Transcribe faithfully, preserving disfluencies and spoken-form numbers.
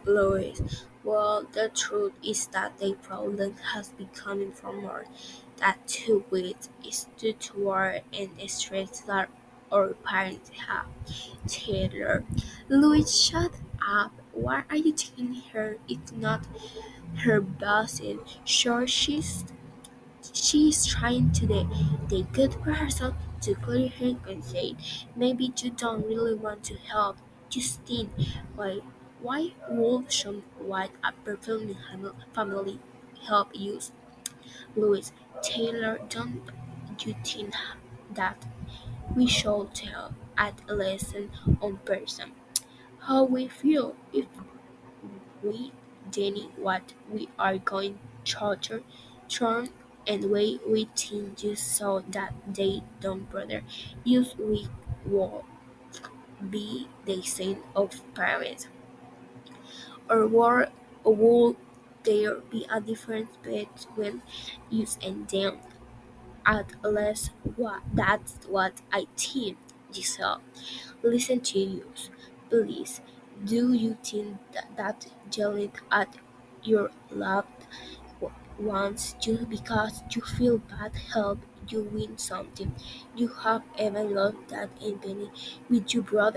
Louis. Well, the truth is that the problem has been coming from more that two ways is due to war and stress that our parents have. Taylor, Louis, shut up. Why are you telling her it's not her boss? Sure, she's she is trying to do the good for herself to clear her conscience. Maybe you don't really want to help. Justine, why why would some white performing family help you? Louis, Taylor, don't you think that we should tell at a lesson on person how we feel if we Jenny what we are going to turn and way we think just so that they don't bother use we will be the same of parents or war or will there be a difference between use and them at least what that's what I think Giselle listen to you please do you think that, that yelling at your loved ones just because you feel bad help you win something. You have even lost that in with your brother.